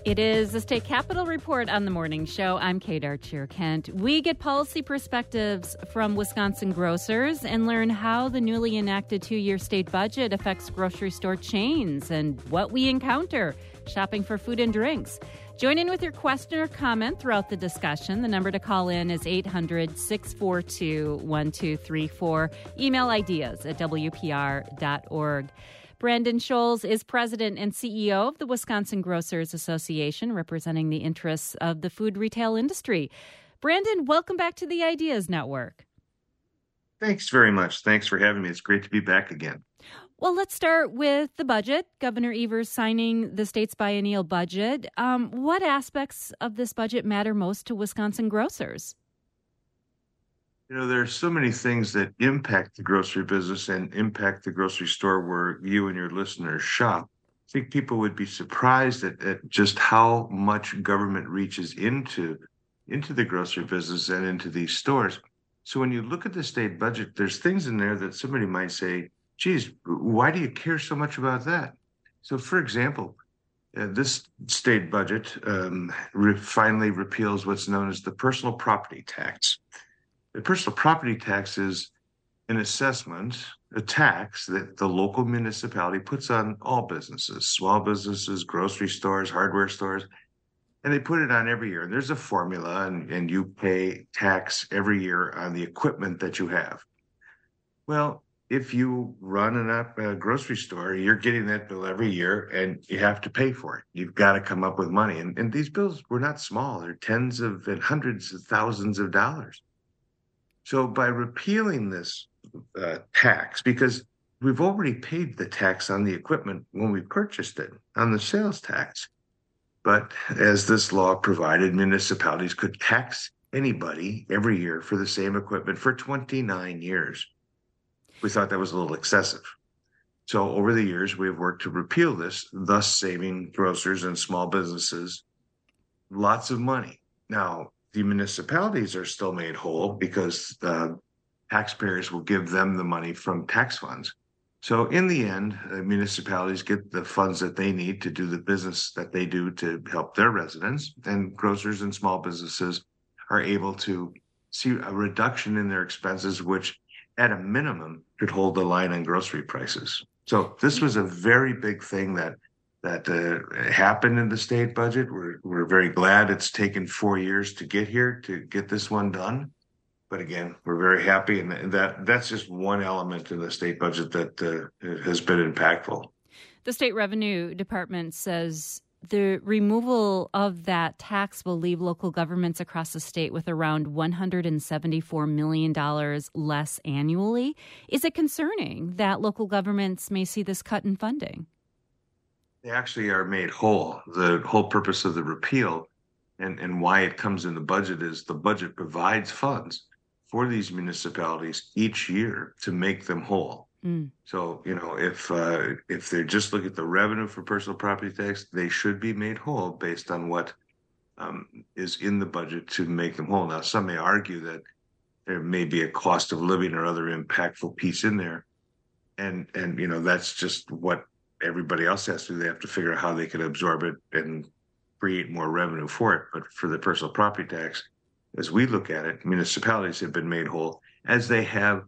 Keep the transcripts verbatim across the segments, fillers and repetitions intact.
It is the State Capitol Report on the Morning Show. I'm Kate Archer-Kent. We get policy perspectives from Wisconsin grocers and learn how the newly enacted two-year state budget affects grocery store chains and what we encounter shopping for food and drinks. Join in with your question or comment throughout the discussion. The number to call in is eight hundred, six four two, one two three four. Email ideas at w p r dot org. Brandon Scholes is president and C E O of the Wisconsin Grocers Association, representing the interests of the food retail industry. Brandon, welcome back to the Ideas Network. Thanks very much. Thanks for having me. It's great to be back again. Well, let's start with the budget. Governor Evers signing the state's biennial budget. Um, what aspects of this budget matter most to Wisconsin grocers? You know, there are so many things that impact the grocery business and impact the grocery store where you and your listeners shop. I think people would be surprised at, at just how much government reaches into, into the grocery business and into these stores. So when you look at the state budget, there's things in there that somebody might say, geez, why do you care so much about that? So, for example, uh, this state budget um, re- finally repeals what's known as the personal property tax. The personal property tax is an assessment, a tax that the local municipality puts on all businesses, small businesses, grocery stores, hardware stores, and they put it on every year. And there's a formula, and, and you pay tax every year on the equipment that you have. Well, if you run an, a grocery store, you're getting that bill every year, and you have to pay for it. You've got to come up with money. And, and these bills were not small. They're tens of and hundreds of thousands of dollars. So by repealing this uh, tax, because we've already paid the tax on the equipment when we purchased it, on the sales tax. But as this law provided, municipalities could tax anybody every year for the same equipment for twenty-nine years. We thought that was a little excessive. So over the years, we have worked to repeal this, thus saving grocers and small businesses lots of money. Now, the municipalities are still made whole because the taxpayers will give them the money from tax funds. So in the end, uh, municipalities get the funds that they need to do the business that they do to help their residents, and grocers and small businesses are able to see a reduction in their expenses, which at a minimum could hold the line on grocery prices. So this was a very big thing that that uh, happened in the state budget. We're we're very glad it's taken four years to get here to get this one done. But again, we're very happy, and that that's just one element in the state budget that uh, has been impactful. The State Revenue Department says the removal of that tax will leave local governments across the state with around one hundred seventy-four million dollars less annually. Is it concerning that local governments may see this cut in funding? They actually are made whole. The whole purpose of the repeal and, and why it comes in the budget is the budget provides funds for these municipalities each year to make them whole. Mm. So, you know, if uh, if they just look at the revenue for personal property tax, they should be made whole based on what um, is in the budget to make them whole. Now, some may argue that there may be a cost of living or other impactful piece in there. And, and you know, that's just what everybody else has to do. They have to figure out how they can absorb it and create more revenue for it. But for the personal property tax, as we look at it, municipalities have been made whole, as they have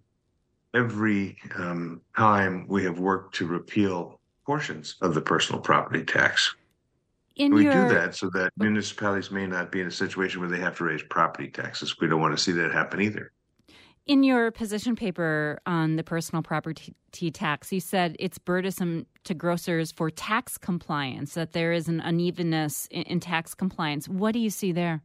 every um, time we have worked to repeal portions of the personal property tax. In we your... do that so that municipalities may not be in a situation where they have to raise property taxes. We don't want to see that happen either. In your position paper on the personal property tax, you said it's burdensome to grocers for tax compliance, that there is an unevenness in, in tax compliance. What do you see there?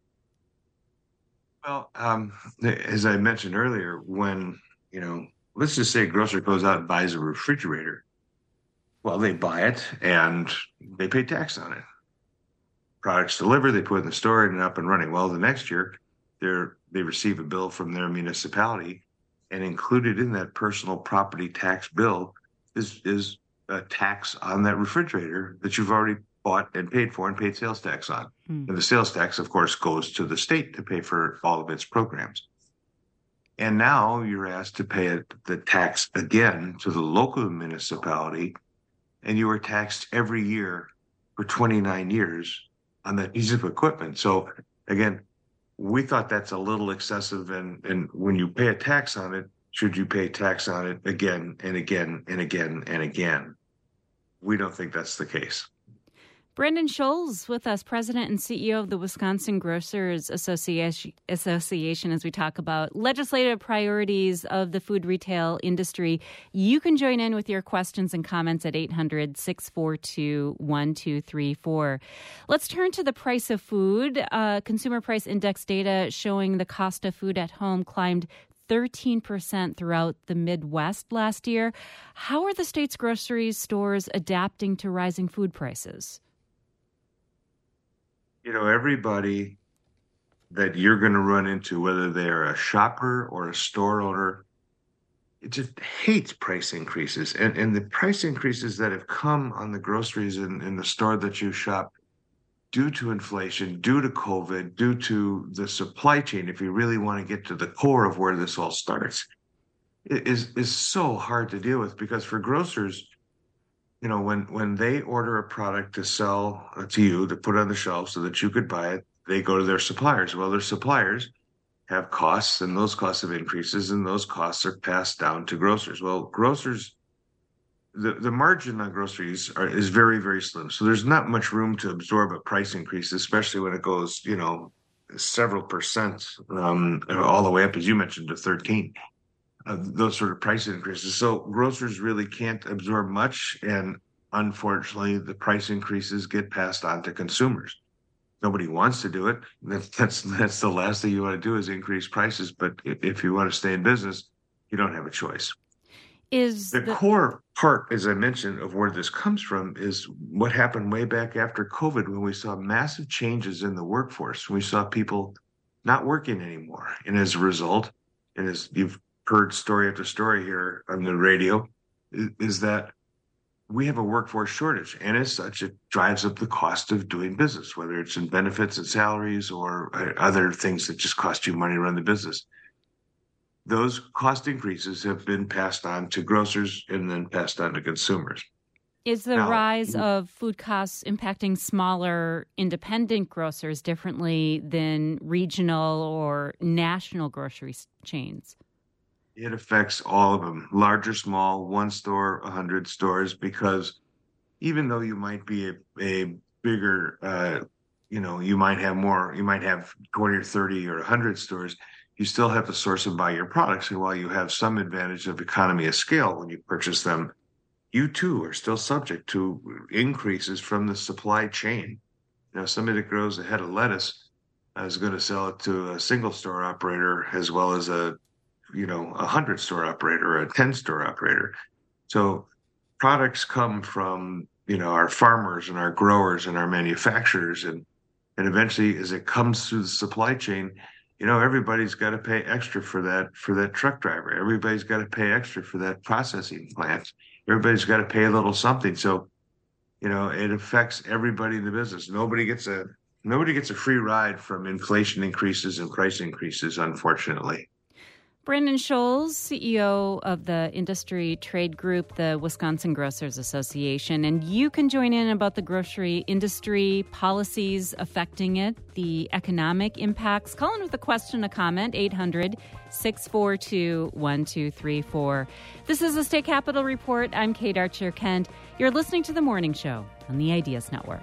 Well, um, as I mentioned earlier, when, you know, let's just say a grocer goes out and buys a refrigerator. Well, they buy it and they pay tax on it. Products delivered, they put it in the store and up and running. Well, the next year, they're they receive a bill from their municipality, and included in that personal property tax bill is is a tax on that refrigerator that you've already bought and paid for and paid sales tax on. Hmm. And the sales tax, of course, goes to the state to pay for all of its programs. And now you're asked to pay it, the tax again to the local municipality, and you are taxed every year for twenty-nine years on that piece of equipment. So again, we thought that's a little excessive. And, and when you pay a tax on it, should you pay tax on it again and again and again and again? We don't think that's the case. Brendan Scholes with us, President and C E O of the Wisconsin Grocers Association, Association, as we talk about legislative priorities of the food retail industry. You can join in with your questions and comments at eight hundred, six four two, one two three four. Let's turn to the price of food. Uh, Consumer Price Index data showing the cost of food at home climbed thirteen percent throughout the Midwest last year. How are the state's grocery stores adapting to rising food prices? You know, everybody that you're going to run into, whether they're a shopper or a store owner, it just hates price increases. And and the price increases that have come on the groceries in, in the store that you shop due to inflation, due to COVID, due to the supply chain, if you really want to get to the core of where this all starts, it is is so hard to deal with. Because for grocers, you know, when, when they order a product to sell to you, to put on the shelf so that you could buy it, they go to their suppliers. Well, their suppliers have costs, and those costs have increases, and those costs are passed down to grocers. Well, grocers, the, the margin on groceries are, is very, very slim. So there's not much room to absorb a price increase, especially when it goes, you know, several percent, um, all the way up, as you mentioned, to thirteen. Uh, those sort of price increases. So grocers really can't absorb much. And unfortunately, the price increases get passed on to consumers. Nobody wants to do it. That's, that's, that's the last thing you want to do is increase prices. But if, if you want to stay in business, you don't have a choice. Is the, the core part, as I mentioned, of where this comes from is what happened way back after COVID, when we saw massive changes in the workforce. We saw people not working anymore. And as a result, and as you've heard story after story here on the radio, is, is that we have a workforce shortage. And as such, it drives up the cost of doing business, whether it's in benefits and salaries or other things that just cost you money to run the business. Those cost increases have been passed on to grocers and then passed on to consumers. Is the now, rise of food costs impacting smaller independent grocers differently than regional or national grocery chains? It affects all of them, large or small, one store, a hundred stores, because even though you might be a, a bigger, uh, you know, you might have more, you might have twenty or thirty or a hundred stores, you still have to source and buy your products. And while you have some advantage of economy of scale when you purchase them, you too are still subject to increases from the supply chain. Now, somebody that grows a head of lettuce is going to sell it to a single store operator as well as a you know, a hundred store operator or a ten store operator. So products come from, you know, our farmers and our growers and our manufacturers. And, and eventually as it comes through the supply chain, you know, everybody's got to pay extra for that, for that truck driver. Everybody's got to pay extra for that processing plant. Everybody's got to pay a little something. So, you know, it affects everybody in the business. Nobody gets a, nobody gets a free ride from inflation increases and price increases, unfortunately. Brendan Scholes, C E O of the industry trade group, the Wisconsin Grocers Association. And you can join in about the grocery industry, policies affecting it, the economic impacts. Call in with a question, a comment, eight hundred, six four two, one two three four. This is the State Capitol Report. I'm Kate Archer-Kent. You're listening to The Morning Show on the Ideas Network.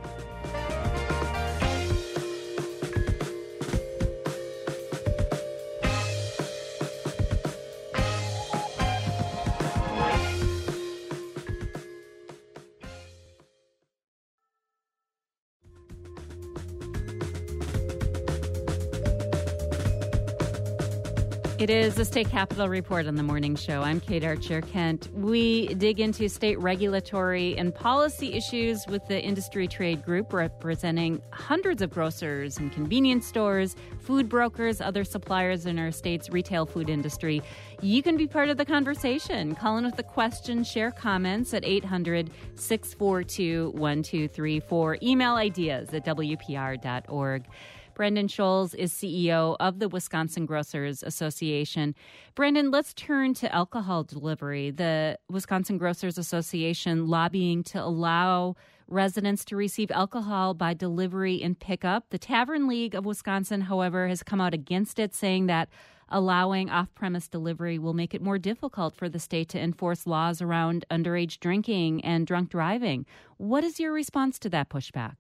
It is the State Capitol Report on the Morning Show. I'm Kate Archer-Kent. We dig into state regulatory and policy issues with the industry trade group representing hundreds of grocers and convenience stores, food brokers, other suppliers in our state's retail food industry. You can be part of the conversation. Call in with a question, share comments at eight hundred, six four two, one two three four. Email ideas at W P R dot org. Brandon Scholes is C E O of the Wisconsin Grocers Association. Brandon, let's turn to alcohol delivery. The Wisconsin Grocers Association lobbying to allow residents to receive alcohol by delivery and pickup. The Tavern League of Wisconsin, however, has come out against it, saying that allowing off-premise delivery will make it more difficult for the state to enforce laws around underage drinking and drunk driving. What is your response to that pushback?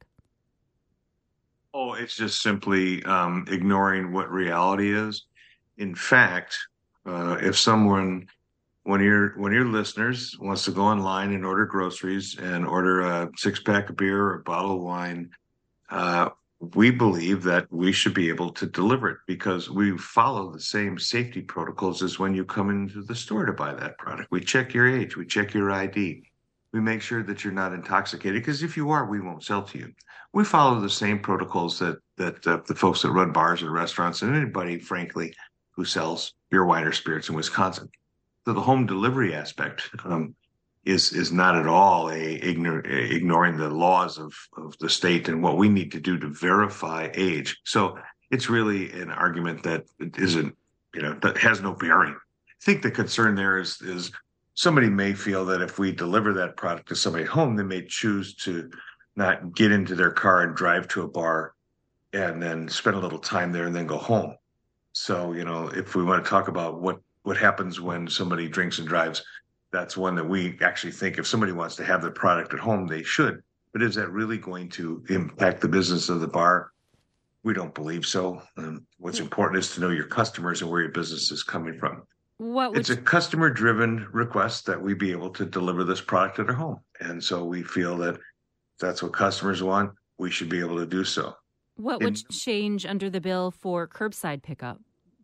Oh, it's just simply um, ignoring what reality is. In fact, uh, if someone, one of your one of your listeners wants to go online and order groceries and order a six-pack of beer or a bottle of wine, uh, we believe that we should be able to deliver it because we follow the same safety protocols as when you come into the store to buy that product. We check your age, we check your I D. We make sure that you're not intoxicated because if you are, we won't sell to you. We follow the same protocols that that uh, the folks that run bars and restaurants and anybody, frankly, who sells beer, wine, or spirits in Wisconsin. So the home delivery aspect um, is is not at all a, ignore, a ignoring the laws of, of the state and what we need to do to verify age. So it's really an argument that isn't, you know, that has no bearing. I think the concern there is is somebody may feel that if we deliver that product to somebody home, they may choose to not get into their car and drive to a bar and then spend a little time there and then go home. So, you know, if we want to talk about what, what happens when somebody drinks and drives, that's one that we actually think if somebody wants to have the product at home, they should. But is that really going to impact the business of the bar? We don't believe so. Um, what's important is to know your customers and where your business is coming from. What would it's a customer-driven request that we be able to deliver this product at our home. And so we feel that if that's what customers want, we should be able to do so. What would and, change under the bill for curbside pickup?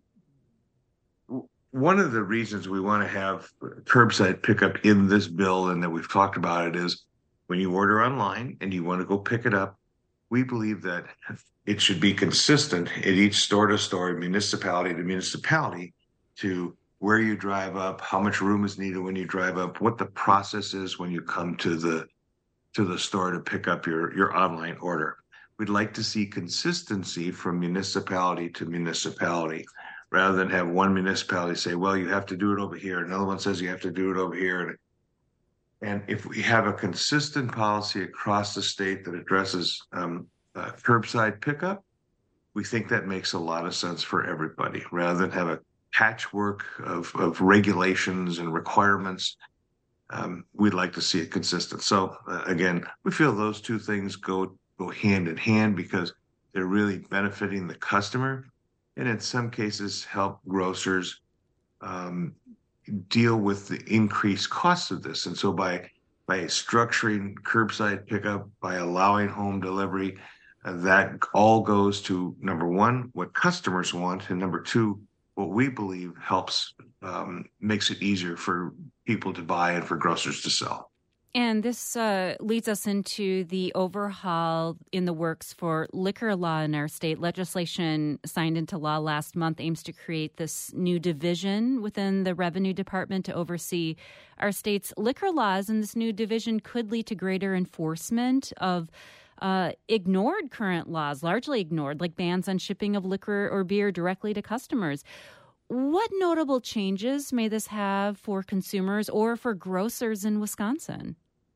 One of the reasons we want to have curbside pickup in this bill and that we've talked about it is when you order online and you want to go pick it up, we believe that it should be consistent at each store to store, municipality to municipality to where you drive up, how much room is needed when you drive up, what the process is when you come to the to the store to pick up your, your online order. We'd like to see consistency from municipality to municipality, rather than have one municipality say, well, you have to do it over here. Another one says you have to do it over here. And if we have a consistent policy across the state that addresses um, uh, curbside pickup, we think that makes a lot of sense for everybody, rather than have a patchwork of, of regulations and requirements. Um, we'd like to see it consistent. So uh, again, we feel those two things go go hand in hand because they're really benefiting the customer, and in some cases help grocers um, deal with the increased costs of this. And so by by structuring curbside pickup, by allowing home delivery, uh, that all goes to number one, what customers want, and number two, what we believe helps um, makes it easier for people to buy and for grocers to sell. And this uh, leads us into the overhaul in the works for liquor law in our state. Legislation signed into law last month aims to create this new division within the Revenue Department to oversee our state's liquor laws. And this new division could lead to greater enforcement of uh, ignored current laws, largely ignored, like bans on shipping of liquor or beer directly to customers. What notable changes may this have for consumers or for grocers in Wisconsin?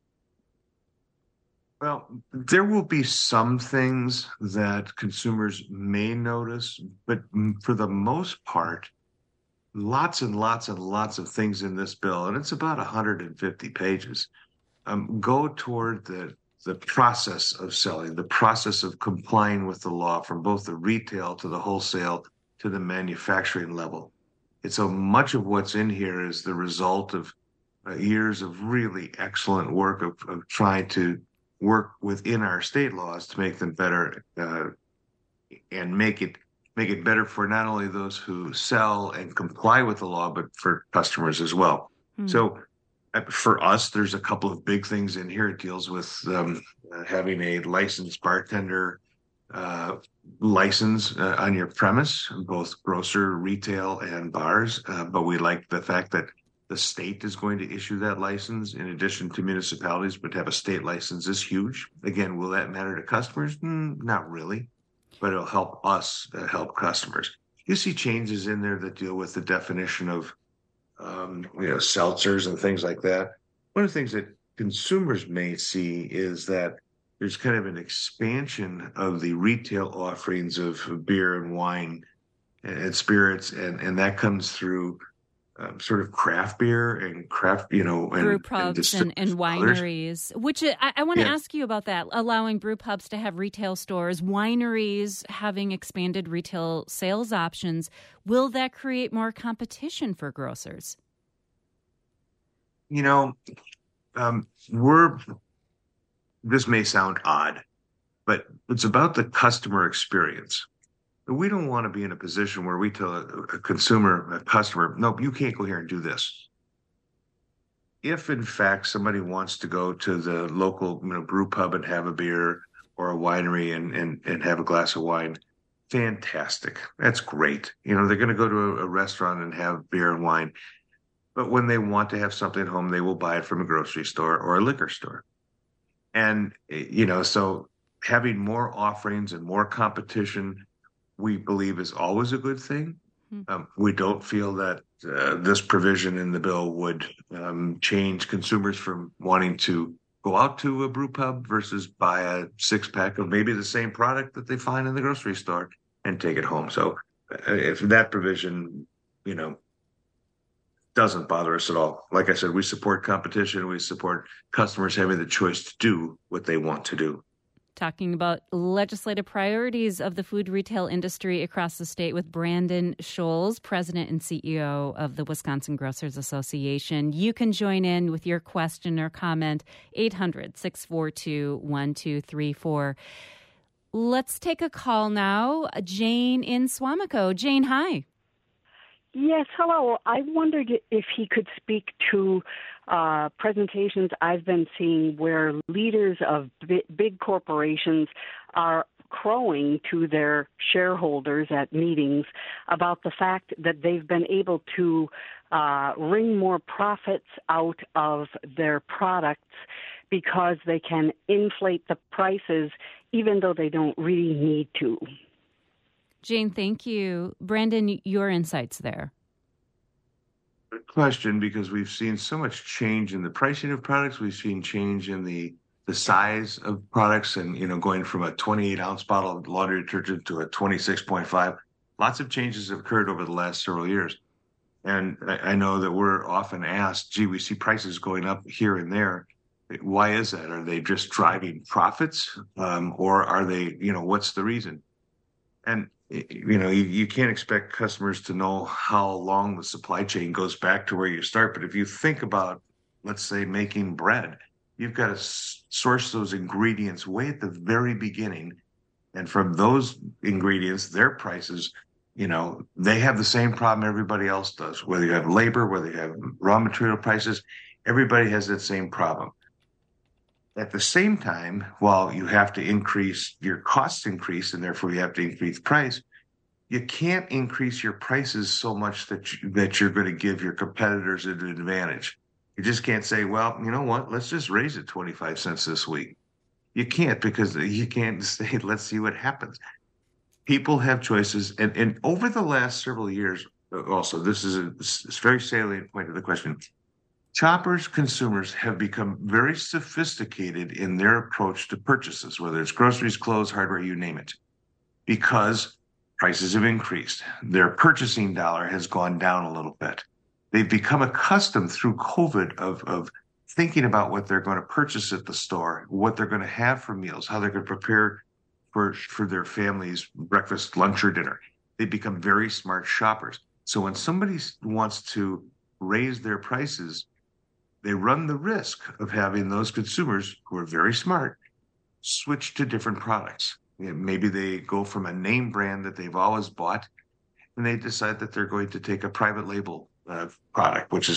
Well, there will be some things that consumers may notice, but for the most part, lots and lots and lots of things in this bill, and it's about one hundred fifty pages, um, go toward the the process of selling, the process of complying with the law from both the retail to the wholesale to the manufacturing level. And so much of what's in here is the result of uh, years of really excellent work of, of trying to work within our state laws to make them better uh, and make it make it better for not only those who sell and comply with the law, but for customers as well. Mm. So uh, for us, there's a couple of big things in here. It deals with um, uh, having a licensed bartender uh, license uh, on your premise, both grocer, retail, and bars. Uh, but we like the fact that the state is going to issue that license in addition to municipalities, but to have a state license is huge. Again, will that matter to customers? Mm, not really. but it'll help us uh, help customers. You see changes in there that deal with the definition of, um, you know, seltzers and things like that. One of the things that consumers may see is that there's kind of an expansion of the retail offerings of beer and wine and, and spirits, and, and that comes through um, sort of craft beer and craft, you know, and brew pubs and, and, and wineries, which I, I want to yeah. ask you about that, allowing brew pubs to have retail stores, wineries having expanded retail sales options. Will that create more competition for grocers? You know, um, we're, this may sound odd, but it's about the customer experience. We don't want to be in a position where we tell a, a consumer, a customer, nope, you can't go here and do this. If, in fact, somebody wants to go to the local, you know, brew pub and have a beer, or a winery and, and, and have a glass of wine, fantastic. That's great. You know, they're going to go to a, a restaurant and have beer and wine. But when they want to have something at home, they will buy it from a grocery store or a liquor store. And, you know, so having more offerings and more competition, we believe is always a good thing. Mm-hmm. Um, we don't feel that uh, this provision in the bill would um, change consumers from wanting to go out to a brew pub versus buy a six pack of maybe the same product that they find in the grocery store and take it home. So uh, if that provision, you know, doesn't bother us at all. Like I said, we support competition. We support customers having the choice to do what they want to do. Talking about legislative priorities of the food retail industry across the state with Brandon Scholes, President and C E O of the Wisconsin Grocers Association. You can join in with your question or comment, eight hundred, six four two, one two three four. Let's take a call now. Jane in Swamico. Jane, hi. Yes, hello. I wondered if he could speak to uh, presentations I've been seeing where leaders of b- big corporations are crowing to their shareholders at meetings about the fact that they've been able to uh, wring more profits out of their products because they can inflate the prices even though they don't really need to. Jane, thank you. Brandon, your insights there. Good question, because we've seen so much change in the pricing of products. We've seen change in the the size of products, and, you know, going from a twenty-eight ounce bottle of laundry detergent to a twenty-six point five. Lots of changes have occurred over the last several years. And I, I know that we're often asked, gee, we see prices going up here and there. Why is that? Are they just driving profits? Um, or are they, you know, what's the reason? And, you know, you, you can't expect customers to know how long the supply chain goes back to where you start. But if you think about, let's say, making bread, you've got to s- source those ingredients way at the very beginning. And from those ingredients, their prices, you know, they have the same problem everybody else does. Whether you have labor, whether you have raw material prices, everybody has that same problem. At the same time, while you have to increase your costs increase, and therefore you have to increase price, you can't increase your prices so much that you, that you're going to give your competitors an advantage. You just can't say, well, you know what, let's just raise it twenty-five cents this week. You can't, because you can't say, let's see what happens. People have choices. And, and over the last several years, also, this is a, this is a very salient point of the question. Shoppers, consumers have become very sophisticated in their approach to purchases, whether it's groceries, clothes, hardware, you name it, because prices have increased. Their purchasing dollar has gone down a little bit. They've become accustomed through COVID of, of thinking about what they're going to purchase at the store, what they're going to have for meals, how they're going to prepare for, for their family's breakfast, lunch, or dinner. They become very smart shoppers. So when somebody wants to raise their prices, they run the risk of having those consumers who are very smart switch to different products. Maybe they go from a name brand that they've always bought, and they decide that they're going to take a private label uh, product, which is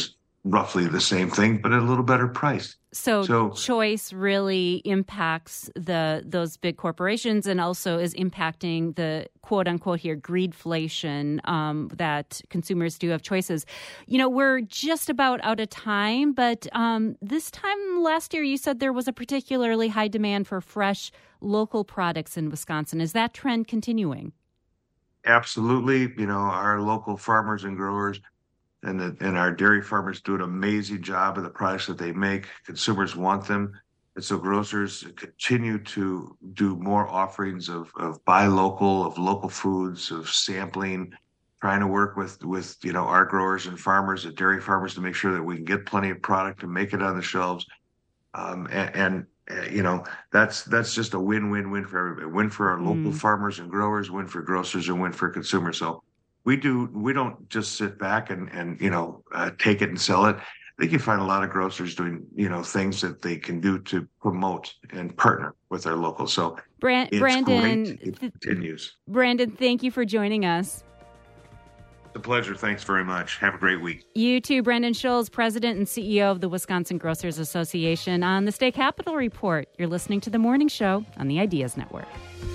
roughly the same thing, but at a little better price. So, So choice really impacts the those big corporations and also is impacting the quote unquote here greedflation um, that consumers do have choices. You know, we're just about out of time, but um, this time last year you said there was a particularly high demand for fresh local products in Wisconsin. Is that trend continuing? absolutely, you know, our local farmers and growers and the, and our dairy farmers do an amazing job of the products that they make. Consumers want them. And so grocers continue to do more offerings of, of buy local, of local foods, of sampling, trying to work with, with, you know, our growers and farmers and dairy farmers to make sure that we can get plenty of product and make it on the shelves. Um, and, and uh, you know, that's that's just a win-win-win for everybody. Win for our local Mm. farmers and growers, win for grocers, and win for consumers. So we do we don't just sit back and and you know uh, take it and sell it. I think you find a lot of grocers doing you know things that they can do to promote and partner with our locals. So Bran- it's Brandon, great. It th- continues. Brandon, thank you for joining us. It's a pleasure. Thanks very much. Have a great week. You too, Brandon Scholes, President and C E O of the Wisconsin Grocers Association, on the State Capitol Report. You're listening to The Morning Show on the Ideas Network.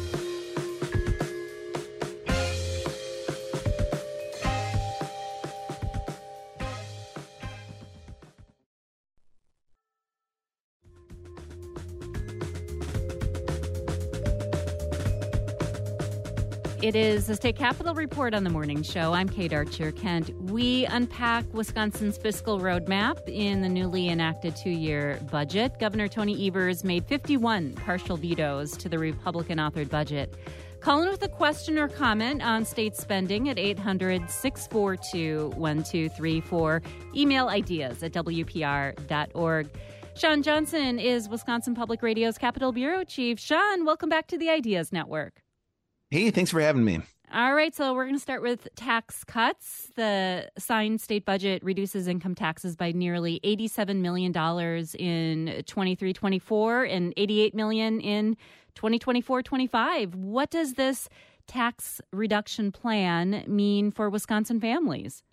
It is the State Capitol Report on the Morning Show. I'm Kate Archer-Kent. We unpack Wisconsin's fiscal roadmap in the newly enacted two-year budget. Governor Tony Evers made fifty-one partial vetoes to the Republican-authored budget. Call in with a question or comment on state spending at eight hundred, six four two, one two three four. Email ideas at w p r dot org. Sean Johnson is Wisconsin Public Radio's Capitol Bureau Chief. Sean, welcome back to the Ideas Network. Hey, thanks for having me. All right, so we're going to start with tax cuts. The signed state budget reduces income taxes by nearly eighty-seven million dollars in twenty-three twenty-four and eighty-eight million dollars in twenty twenty-four twenty-five. What does this tax reduction plan mean for Wisconsin families?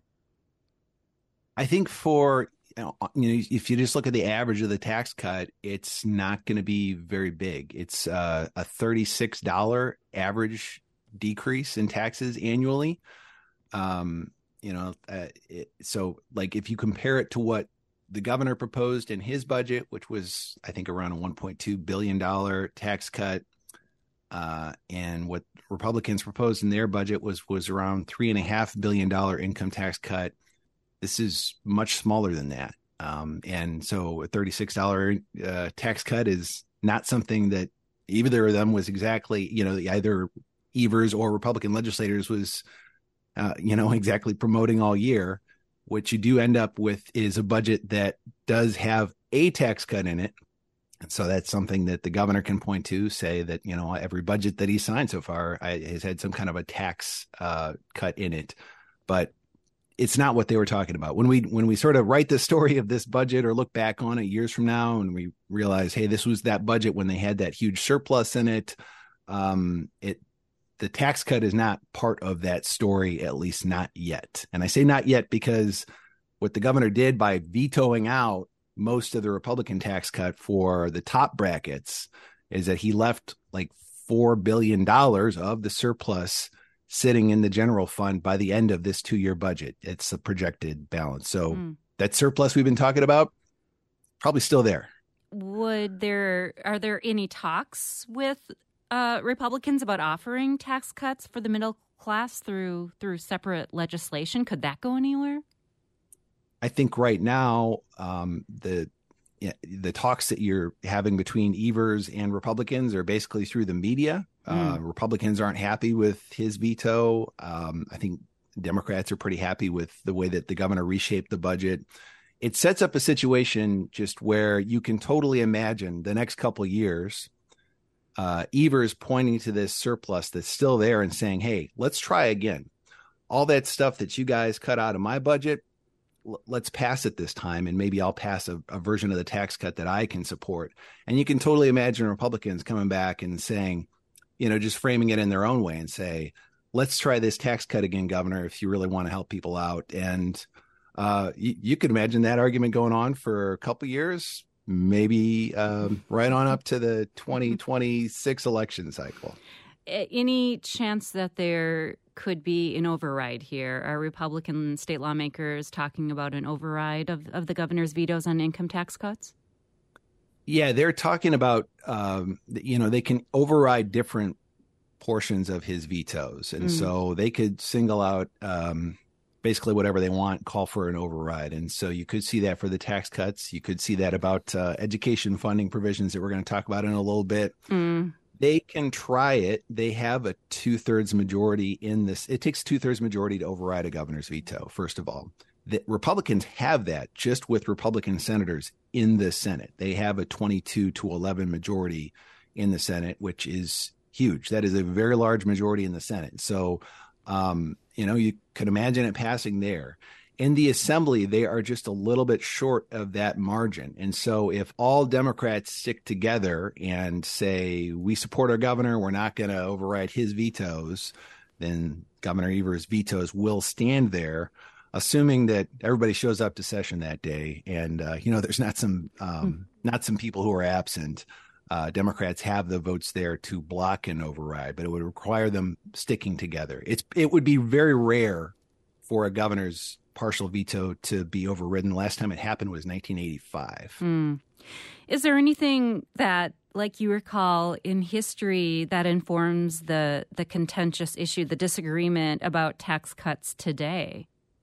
I think for, you know, you know, if you just look at the average of the tax cut, it's not going to be very big. It's uh, a thirty-six dollars average decrease in taxes annually. Um, you know, uh, it, so like if you compare it to what the governor proposed in his budget, which was, I think, around a one point two billion dollars tax cut, uh, and what Republicans proposed in their budget was was around three and a half billion dollar income tax cut. This is much smaller than that. Um, and so a thirty-six dollars uh, tax cut is not something that either of them was exactly, you know, either Evers or Republican legislators was, uh, you know, exactly promoting all year. What you do end up with is a budget that does have a tax cut in it. And so that's something that the governor can point to, say that, you know, every budget that he signed so far has had some kind of a tax uh, cut in it. But it's not what they were talking about. When we when we sort of write the story of this budget or look back on it years from now and we realize, hey, this was that budget when they had that huge surplus in it, um, it the tax cut is not part of that story, at least not yet. And I say not yet because what the governor did by vetoing out most of the Republican tax cut for the top brackets is that he left like four billion dollars of the surplus sitting in the general fund by the end of this two-year budget. It's a projected balance. So mm. that surplus we've been talking about, probably still there. Would there, are there any talks with uh, Republicans about offering tax cuts for the middle class through through separate legislation? Could that go anywhere? I think right now, um, the the talks that you're having between Evers and Republicans are basically through the media. Uh, mm. Republicans aren't happy with his veto. Um, I think Democrats are pretty happy with the way that the governor reshaped the budget. It sets up a situation just where you can totally imagine the next couple of years, uh, Evers pointing to this surplus that's still there and saying, hey, let's try again. All that stuff that you guys cut out of my budget, l- let's pass it this time. And maybe I'll pass a, a version of the tax cut that I can support. And you can totally imagine Republicans coming back and saying, you know, just framing it in their own way and say, let's try this tax cut again, Governor, if you really want to help people out. And uh, you, you could imagine that argument going on for a couple of years, maybe um, right on up to the twenty twenty-six election cycle. Any chance that there could be an override here? Are Republican state lawmakers talking about an override of, of the governor's vetoes on income tax cuts? Yeah, they're talking about, um, you know, they can override different portions of his vetoes. And mm. so they could single out um, basically whatever they want, call for an override. And so you could see that for the tax cuts. You could see that about uh, education funding provisions that we're going to talk about in a little bit. Mm. They can try it. They have a two-thirds majority in this. It takes two-thirds majority to override a governor's veto, first of all. The Republicans have that just with Republican senators in the Senate. They have a twenty-two to eleven majority in the Senate, which is huge. That is a very large majority in the Senate. So, um, you know, you could imagine it passing there. In the Assembly, they are just a little bit short of that margin. And so if all Democrats stick together and say, we support our governor, we're not going to override his vetoes, then Governor Evers' vetoes will stand there, assuming that everybody shows up to session that day. And, uh, you know, there's not some um, not some people who are absent. Uh, Democrats have the votes there to block an override, but it would require them sticking together. It's It would be very rare for a governor's partial veto to be overridden. The last time it happened was nineteen eighty-five. Mm. Is there anything that, like you recall, in history that informs the the contentious issue, the disagreement about tax cuts today?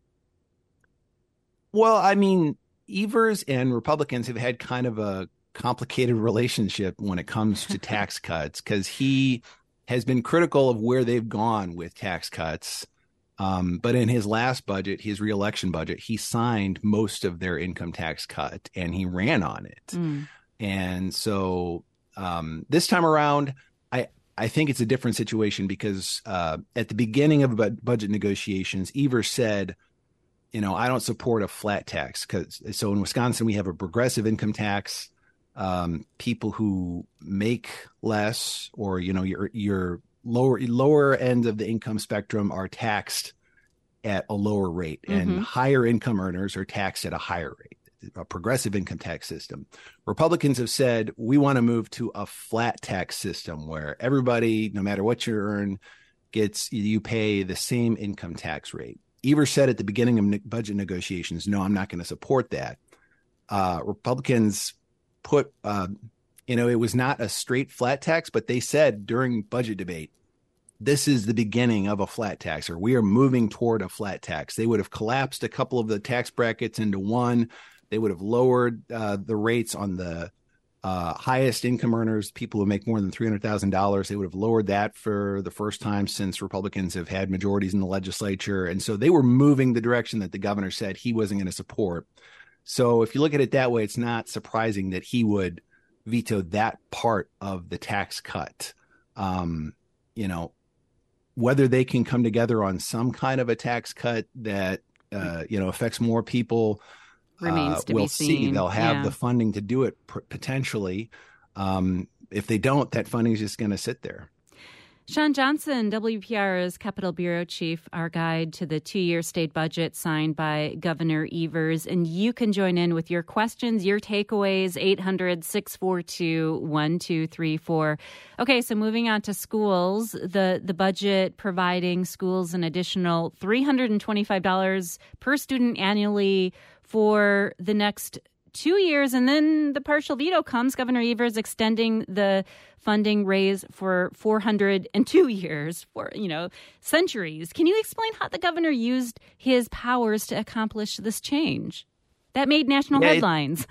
Well, I mean, Evers and Republicans have had kind of a complicated relationship when it comes to tax cuts, because he has been critical of where they've gone with tax cuts. Um, but in his last budget, his reelection budget, he signed most of their income tax cut and he ran on it. Mm. And so um, this time around, I, I think it's a different situation because uh, at the beginning of budget negotiations, Evers said, you know, I don't support a flat tax. Cause so in Wisconsin, we have a progressive income tax. Um, people who make less or, you know, your, your, lower lower end of the income spectrum are taxed at a lower rate, and mm-hmm. higher income earners are taxed at a higher rate, a progressive income tax system. Republicans have said, we want to move to a flat tax system where everybody, no matter what you earn, gets, you pay the same income tax rate. Evers said at the beginning of ne- budget negotiations, no, I'm not going to support that. Uh, Republicans put, uh, you know, it was not a straight flat tax, but they said during budget debate, this is the beginning of a flat tax, or we are moving toward a flat tax. They would have collapsed a couple of the tax brackets into one. They would have lowered uh, the rates on the uh, highest income earners, people who make more than three hundred thousand dollars. They would have lowered that for the first time since Republicans have had majorities in the legislature. And so they were moving the direction that the governor said he wasn't going to support. So if you look at it that way, it's not surprising that he would veto that part of the tax cut. Um, you know, whether they can come together on some kind of a tax cut that, uh, you know, affects more people, remains uh, to we'll be see. seen. They'll have yeah. the funding to do it p- potentially. Um, if they don't, that funding is just going to sit there. Sean Johnson, W P R's Capitol Bureau Chief, our guide to the two-year state budget signed by Governor Evers. And you can join in with your questions, your takeaways, eight hundred, six four two, one two three four. Okay, so moving on to schools, the, the budget providing schools an additional three hundred twenty-five dollars per student annually for the next two years. And then the partial veto comes, Governor Evers extending the funding raise for four hundred two years, for, you know, centuries. Can you explain how the governor used his powers to accomplish this change? That made national yeah, headlines.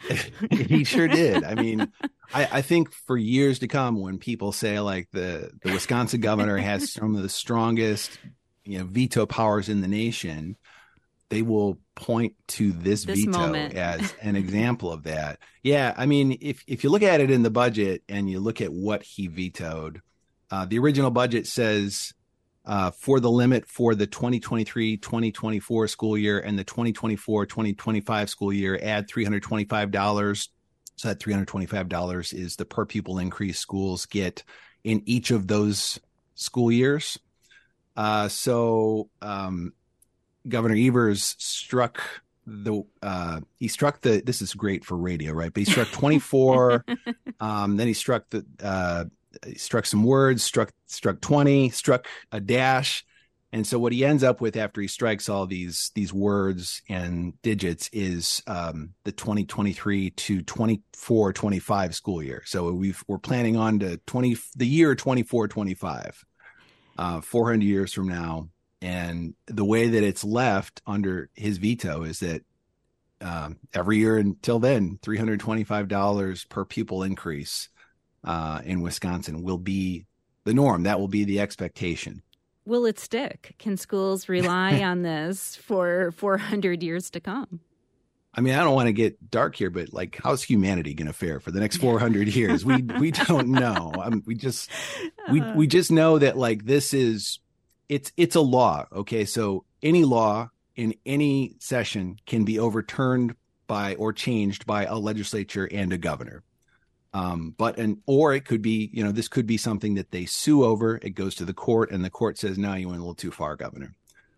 It, he sure did. I mean, I, I think for years to come, when people say like the, the Wisconsin governor has some of the strongest, you know, veto powers in the nation, they will point to this, this veto moment as an example of that. Yeah, I mean, if if you look at it in the budget and you look at what he vetoed, uh, the original budget says uh, for the limit for the twenty twenty-three twenty twenty-four school year and the twenty twenty-four twenty twenty-five school year, add three hundred twenty-five dollars. So that three hundred twenty-five dollars is the per pupil increase schools get in each of those school years. Uh, so, um, Governor Evers struck the uh, he struck the this is great for radio, right? But he struck twenty-four. um, then he struck the uh, he struck some words, struck struck twenty, struck a dash. And so what he ends up with after he strikes all these these words and digits is um, the twenty twenty-three to twenty-four twenty-five school year. So we've we're planning on to twenty the year twenty-four twenty-five, uh, four hundred years from now. And the way that it's left under his veto is that um, every year until then, three hundred twenty-five dollars per pupil increase uh, in Wisconsin will be the norm. That will be the expectation. Will it stick? Can schools rely on this for four hundred years to come? I mean, I don't want to get dark here, but like, how's humanity going to fare for the next four hundred years? We we don't know. I mean, we just we we just know that like this is it's it's a law. Okay, so any law in any session can be overturned by or changed by a legislature and a governor. Um, but and or it could be, you know, this could be something that they sue over. It goes to the court and the court says, no, you went a little too far, Governor.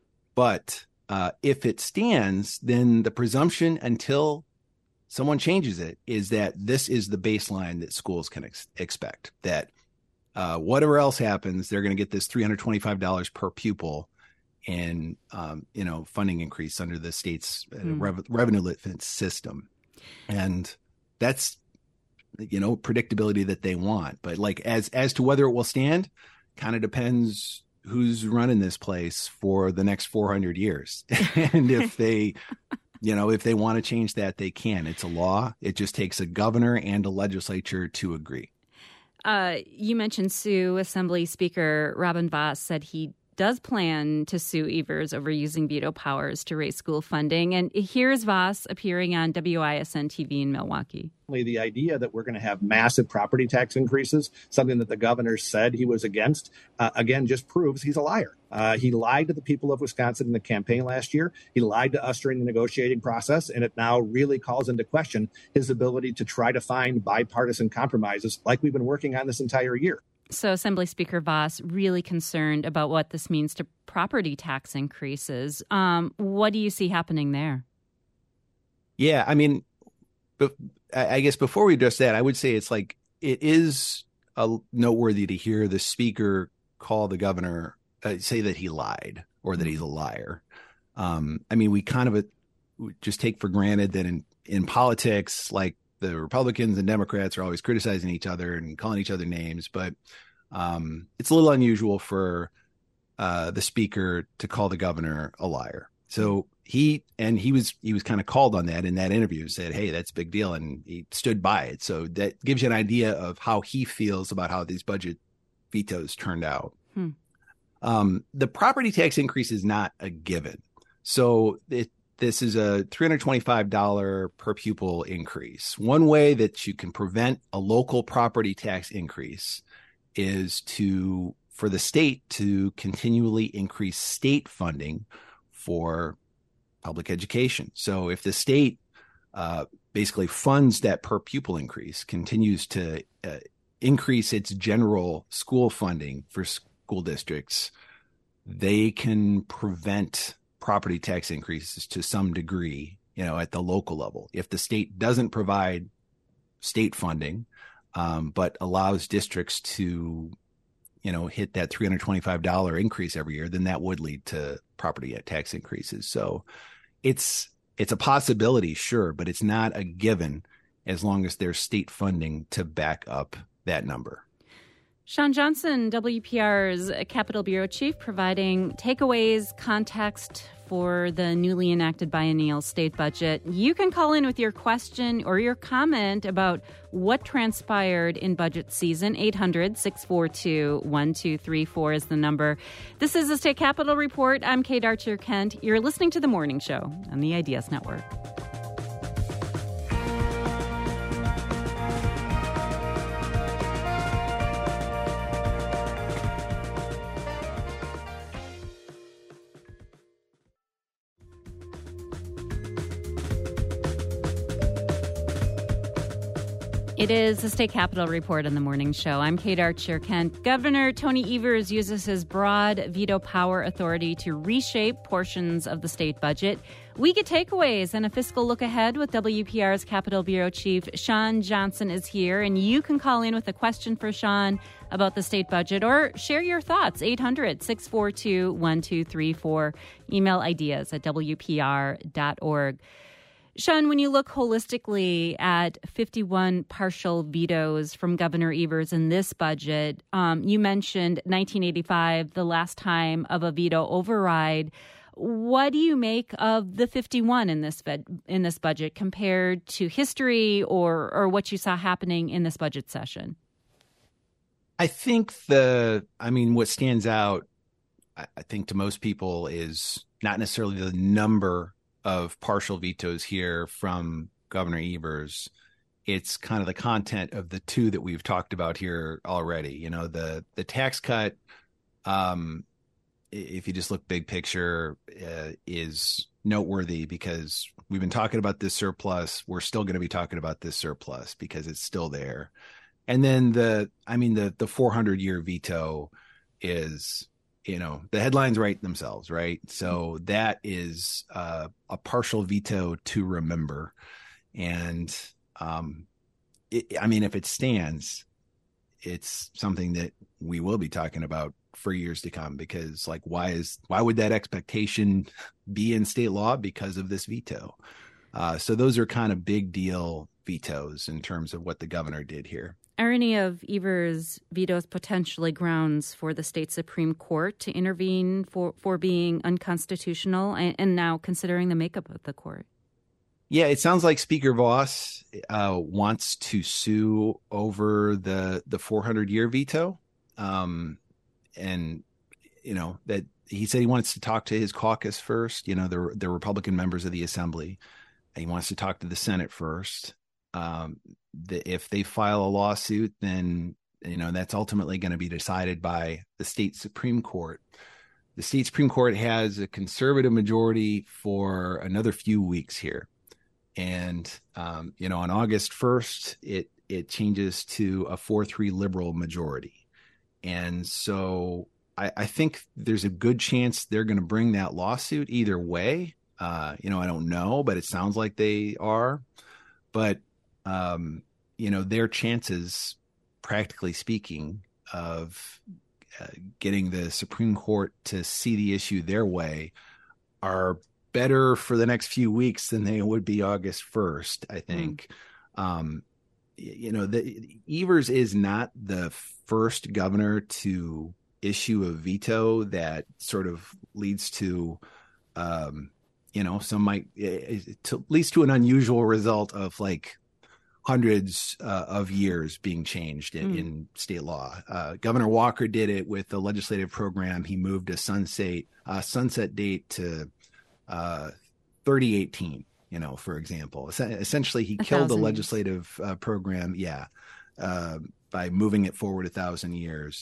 But uh, if it stands, then the presumption until someone changes it is that this is the baseline that schools can ex- expect, that uh, whatever else happens, they're going to get this three hundred twenty-five dollars per pupil in, um, you know, funding increase under the state's uh, mm. rev- revenue lit system. And that's, you know, predictability that they want. But like as as to whether it will stand kind of depends who's running this place for the next four hundred years. And if they, you know, if they want to change that, they can. It's a law. It just takes a governor and a legislature to agree. Uh, you mentioned Sioux Assembly Speaker Robin Vos said he does plan to sue Evers over using veto powers to raise school funding. And here's Vos appearing on W I S N T V in Milwaukee. The idea that we're going to have massive property tax increases, something that the governor said he was against, uh, again, just proves he's a liar. Uh, he lied to the people of Wisconsin in the campaign last year. He lied to us during the negotiating process, and it now really calls into question his ability to try to find bipartisan compromises like we've been working on this entire year. So Assembly Speaker Vos really concerned about what this means to property tax increases. Um, what do you see happening there? Yeah, I mean, but I guess before we address that, I would say it's like it is a noteworthy to hear the speaker call the governor, uh, say that he lied or that he's a liar. Um, I mean, we kind of uh, just take for granted that in, in politics, like the Republicans and Democrats are always criticizing each other and calling each other names, but um, it's a little unusual for uh, the speaker to call the governor a liar. So he and he was he was kind of called on that in that interview, said, hey, that's a big deal. And he stood by it. So that gives you an idea of how he feels about how these budget vetoes turned out. Hmm. Um, the property tax increase is not a given. So it, this is a three hundred twenty-five dollars per pupil increase. One way that you can prevent a local property tax increase is to for the state to continually increase state funding for public education. So if the state uh, basically funds that per pupil increase, continues to uh, increase its general school funding for school districts, they can prevent property tax increases to some degree, you know, at the local level. If the state doesn't provide state funding, um, but allows districts to, you know, hit that three hundred twenty-five dollars increase every year, then that would lead to property tax increases. So it's it's a possibility, sure, but it's not a given as long as there's state funding to back up that number. Sean Johnson, W P R's Capitol Bureau Chief, providing takeaways, context for the newly enacted biennial state budget. You can call in with your question or your comment about what transpired in budget season. eight hundred, six four two, one two three four is the number. This is the State Capitol Report. I'm Kate Archer-Kent. You're listening to The Morning Show on the Ideas Network. It is the State Capitol Report on the Morning Show. I'm Kate Archer-Kent. Governor Tony Evers uses his broad veto power authority to reshape portions of the state budget. We get takeaways and a fiscal look ahead with W P R's Capitol Bureau Chief Sean Johnson is here, and you can call in with a question for Sean about the state budget or share your thoughts. eight hundred, six four two, one two three four. Email ideas at w p r dot org. Sean, when you look holistically at fifty-one partial vetoes from Governor Evers in this budget, um, you mentioned nineteen eighty-five, the last time of a veto override. What do you make of the fifty-one in this fed, in this budget compared to history or or what you saw happening in this budget session? I think the, I mean, what stands out, I think to most people is not necessarily the number of partial vetoes here from Governor Evers. It's kind of the content of the two that we've talked about here already. You know, the the tax cut, um, if you just look big picture, uh, is noteworthy because we've been talking about this surplus. We're still going to be talking about this surplus because it's still there. And then the, I mean, the the four hundred year veto is, you know, the headlines write themselves, right? So that is uh, a partial veto to remember. And um, it, I mean, if it stands, it's something that we will be talking about for years to come, because like, why is, why would that expectation be in state law? Because of this veto. Uh, so those are kind of big deal vetoes in terms of what the governor did here. Are any of Evers' vetoes potentially grounds for the state Supreme Court to intervene for, for being unconstitutional and, and now considering the makeup of the court? Yeah, it sounds like Speaker Voss uh, wants to sue over the the four hundred year veto. Um, and, you know, that he said he wants to talk to his caucus first, you know, the, the Republican members of the Assembly. And he wants to talk to the Senate first. Um, the, if they file a lawsuit, then, you know, that's ultimately going to be decided by the state Supreme Court. The state Supreme Court has a conservative majority for another few weeks here. And, um, you know, on August first, it, it changes to a four three liberal majority. And so I, I think there's a good chance they're going to bring that lawsuit either way. Uh, you know, I don't know, but it sounds like they are. But Um, you know, their chances, practically speaking, of uh, getting the Supreme Court to see the issue their way are better for the next few weeks than they would be August first, I think. Mm. Um, you know, the, Evers is not the first governor to issue a veto that sort of leads to, um, you know, some might, to, leads to an unusual result of like, hundreds uh, of years being changed in, mm. in state law. Uh, Governor Walker did it with the legislative program. He moved a sunset uh, sunset date to uh, thirty eighteen, you know, for example. Es- essentially, he a killed the legislative uh, program, yeah, uh, by moving it forward a thousand years.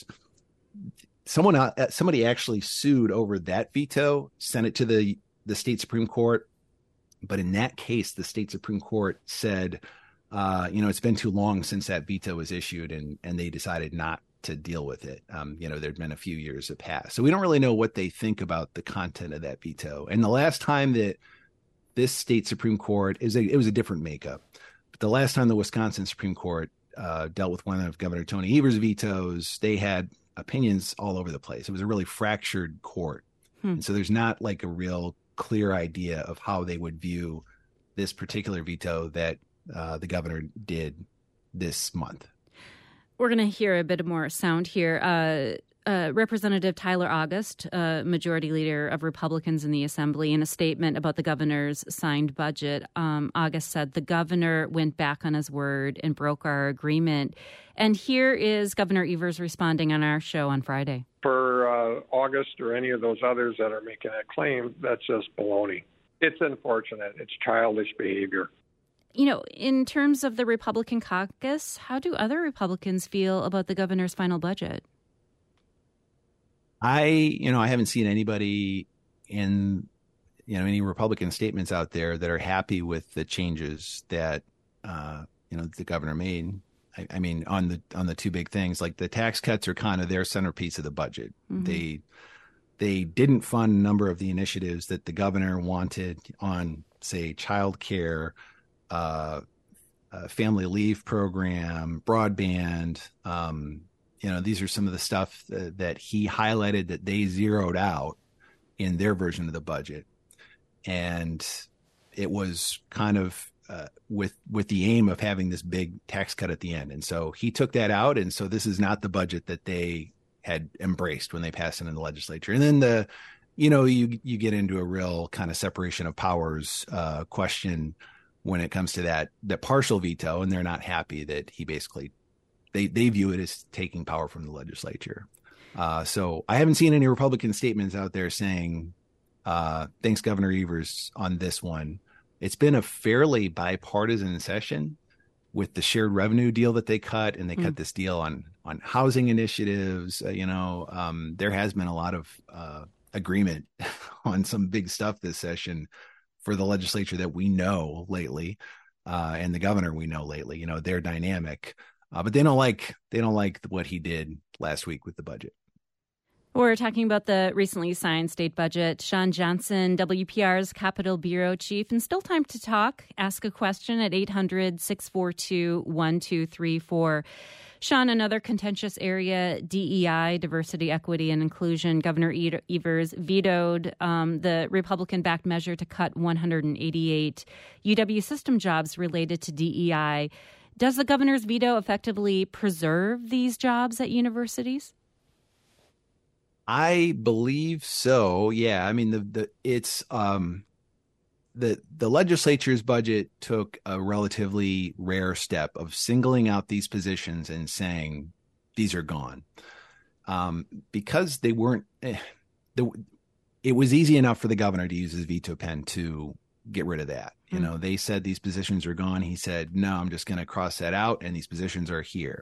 Someone, uh, somebody actually sued over that veto, sent it to the, the state Supreme Court. But in that case, the state Supreme Court said, Uh, you know, it's been too long since that veto was issued, and and they decided not to deal with it. Um, you know, there'd been a few years have passed. So we don't really know what they think about the content of that veto. And the last time that this state Supreme Court, is a, it was a different makeup. But the last time the Wisconsin Supreme Court uh, dealt with one of Governor Tony Evers' vetoes, they had opinions all over the place. It was a really fractured court. Hmm. And so there's not like a real clear idea of how they would view this particular veto that Uh, the governor did this month. We're going to hear a bit more sound here. Uh, uh, Representative Tyler August, uh, majority leader of Republicans in the Assembly, in a statement about the governor's signed budget, um, August said the governor went back on his word and broke our agreement. And here is Governor Evers responding on our show on Friday. For uh, August or any of those others that are making that claim, that's just baloney. It's unfortunate. It's childish behavior. You know, in terms of the Republican caucus, how do other Republicans feel about the governor's final budget? I, you know, I haven't seen anybody in, you know, any Republican statements out there that are happy with the changes that, uh, you know, the governor made. I, I mean, on the on the two big things, like the tax cuts are kind of their centerpiece of the budget. Mm-hmm. They they didn't fund a number of the initiatives that the governor wanted on, say, child care, uh, uh, family leave program, broadband. Um, you know, these are some of the stuff that, that he highlighted that they zeroed out in their version of the budget. And it was kind of uh, with with the aim of having this big tax cut at the end. And so he took that out. And so this is not the budget that they had embraced when they passed it in the legislature. And then the, you know, you you get into a real kind of separation of powers uh, question when it comes to that that partial veto, and they're not happy that he basically they they view it as taking power from the legislature. Uh, so I haven't seen any Republican statements out there saying, uh, thanks, Governor Evers, on this one. It's been a fairly bipartisan session with the shared revenue deal that they cut, and they mm. cut this deal on on housing initiatives. Uh, you know, um, there has been a lot of uh, agreement on some big stuff this session for the legislature that we know lately, uh, and the governor we know lately. You know, they're dynamic, uh, but they don't like they don't like what he did last week with the budget. We're talking about the recently signed state budget. Shawn Johnson, W P R's Capitol Bureau Chief, and still time to talk. Ask a question at eight hundred, six four two, one two three four. Shawn, another contentious area, D E I, diversity, equity, and inclusion. Governor Evers vetoed um, the Republican-backed measure to cut one hundred eighty-eight U W system jobs related to D E I. Does the governor's veto effectively preserve these jobs at universities? I believe so. Yeah. I mean, the, the it's um, the the legislature's budget took a relatively rare step of singling out these positions and saying these are gone, um, because they weren't. Eh, the, it was easy enough for the governor to use his veto pen to get rid of that. You mm. know, they said these positions are gone. He said, no, I'm just going to cross that out, and these positions are here.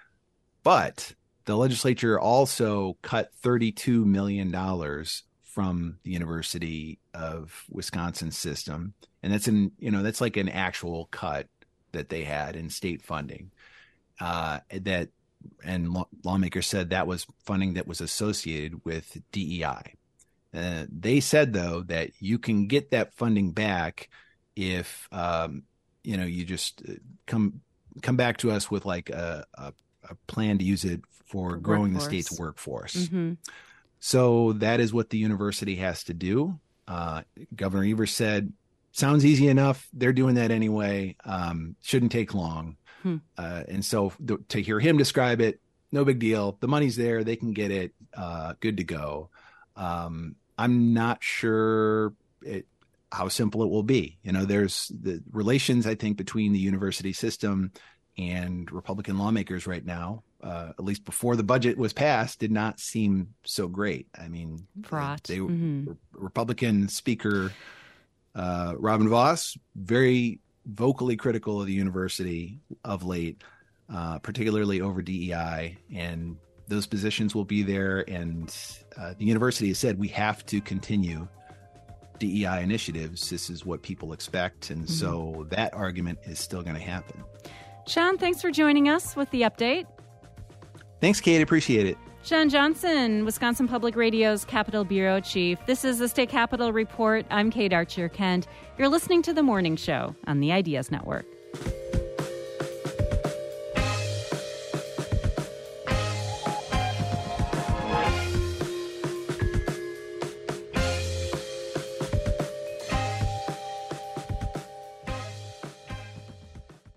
But the legislature also cut thirty-two million dollars from the University of Wisconsin system. And that's an, you know, that's like an actual cut that they had in state funding. Uh, that and law, lawmakers said that was funding that was associated with D E I. Uh, they said, though, that you can get that funding back if, um, you know, you just come come back to us with like a, a, a plan to use it for growing workforce. The state's workforce. Mm-hmm. So that is what the university has to do. Uh, Governor Evers said, sounds easy enough. They're doing that anyway. Um, shouldn't take long. Hmm. Uh, and so th- to hear him describe it, no big deal. The money's there. They can get it. Uh, good to go. Um, I'm not sure it, how simple it will be. You know, there's the relations, I think, between the university system and Republican lawmakers right now, uh, at least before the budget was passed, did not seem so great. I mean, Fraught. they, mm-hmm. Republican Speaker uh, Robin Vos, very vocally critical of the university of late, uh, particularly over D E I, and those positions will be there. And uh, the university has said we have to continue D E I initiatives. This is what people expect. And mm-hmm. so that argument is still going to happen. Shawn, thanks for joining us with the update. Thanks, Kate. Appreciate it. Shawn Johnson, Wisconsin Public Radio's Capitol Bureau Chief. This is the State Capitol Report. I'm Kate Archer-Kent. You're listening to The Morning Show on the Ideas Network.